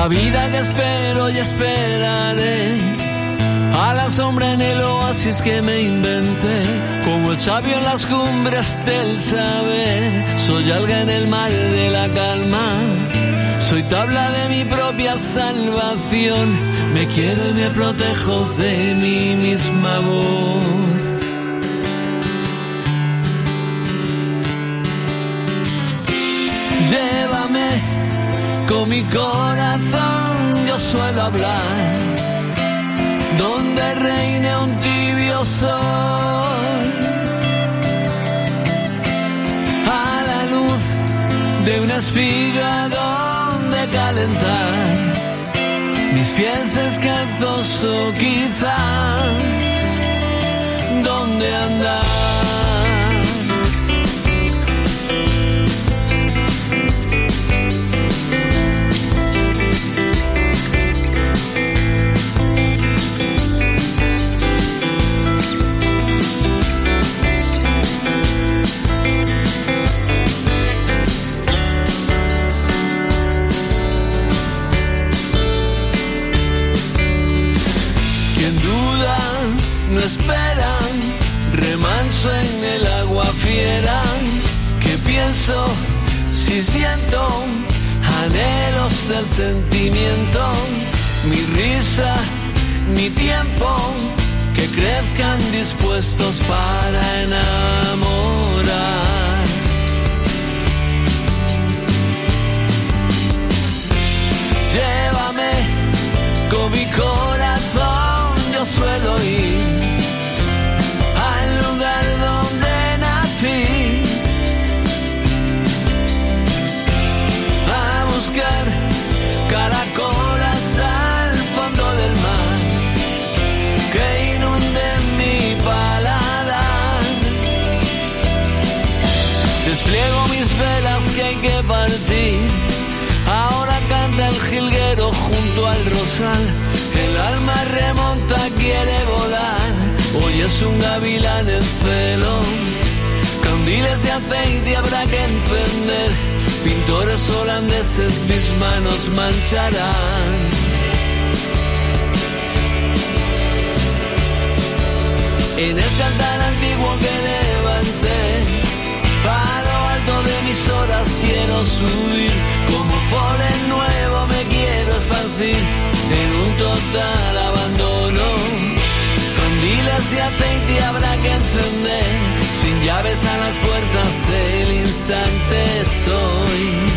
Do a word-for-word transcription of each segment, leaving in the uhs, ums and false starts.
la vida que espero y esperaré, a la sombra en el oasis que me inventé, como el sabio en las cumbres del saber. Soy alga en el mar de la calma, soy tabla de mi propia salvación, me quiero y me protejo de mi misma voz. Llévame con mi corazón, yo suelo hablar, donde reine un tibio sol, a la luz de una espiga donde calentar mis pies descalzos, o quizá donde andar. No esperan remanso en el agua fiera, que pienso si siento anhelos del sentimiento, mi risa, mi tiempo, que crezcan dispuestos para enamorar. Llévame con mi corazón, yo suelo ir al lugar donde nací, a buscar caracolas al fondo del mar, que inunden mi paladar. Despliego mis velas que hay que partir, ahora canta el jilguero junto al rosal, el alma remonta, quiere volar, hoy es un gavilán en celo, candiles de aceite habrá que encender, pintores holandeses mis manos mancharán. En este altar antiguo que levanté, a lo alto de mis horas quiero subir, como polen nuevo me quiero esparcir, en un total abandono, candiles de aceite habrá que encender, sin llaves a las puertas del instante estoy.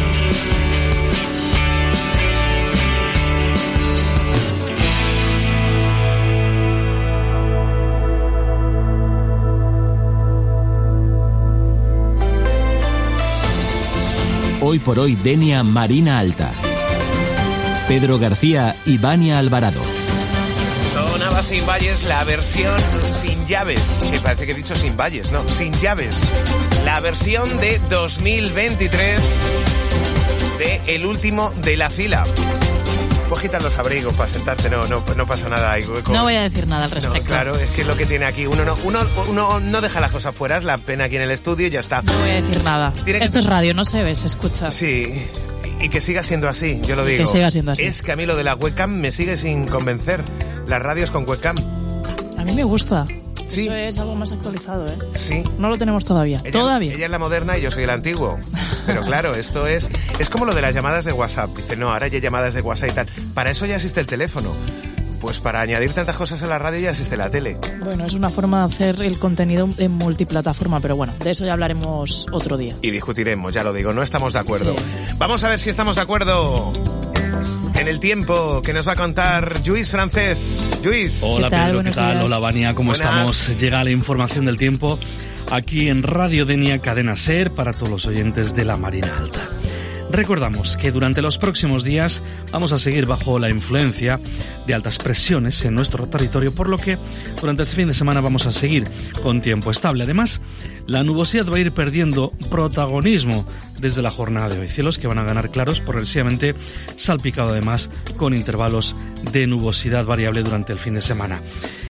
Hoy por hoy Denia Marina Alta. Pedro García y Vania Alvarado. Sonaba Sin Valles, la versión sin llaves, que parece que he dicho sin valles, no, sin llaves. La versión de dos mil veintitrés de El Último de la Fila. Puedes quitar los abrigos para sentarte, no, no, no pasa nada. Hay, con... No voy a decir nada al respecto. No, claro, es que es lo que tiene aquí. Uno no, uno, uno no deja las cosas fuera, es la pena aquí en el estudio y ya está. No voy a decir nada. Tiene Esto que... es radio, no se ve, se escucha. Sí, y que siga siendo así, yo lo digo. Que siga siendo así. Es que a mí lo de la webcam me sigue sin convencer. Las radios con webcam. A mí me gusta. ¿Sí? Eso es algo más actualizado, ¿eh? Sí. No lo tenemos todavía. Ella, todavía. Ella es la moderna y yo soy el antiguo. Pero claro, esto es... Es como lo de las llamadas de WhatsApp. Dice, no, ahora ya hay llamadas de WhatsApp y tal. Para eso ya existe el teléfono. Pues para añadir tantas cosas a la radio ya existe la tele. Bueno, es una forma de hacer el contenido en multiplataforma, pero bueno, de eso ya hablaremos otro día. Y discutiremos, ya lo digo, no estamos de acuerdo. Sí. Vamos a ver si estamos de acuerdo en el tiempo que nos va a contar Lluís Francés. Lluís. Hola Pedro, ¿qué tal? Hola Vania, ¿cómo Buenas. estamos? Llega la información del tiempo aquí en Radio Denia Cadena Ser para todos los oyentes de la Marina Alta. Recordamos que durante los próximos días vamos a seguir bajo la influencia de altas presiones en nuestro territorio, por lo que durante este fin de semana vamos a seguir con tiempo estable. Además, la nubosidad va a ir perdiendo protagonismo desde la jornada de hoy. Cielos que van a ganar claros, progresivamente salpicado además con intervalos de nubosidad variable durante el fin de semana.